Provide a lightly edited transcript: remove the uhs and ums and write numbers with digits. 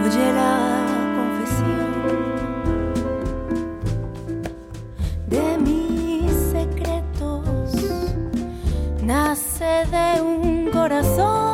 Oye la confesión de mis secretos, nace de un corazón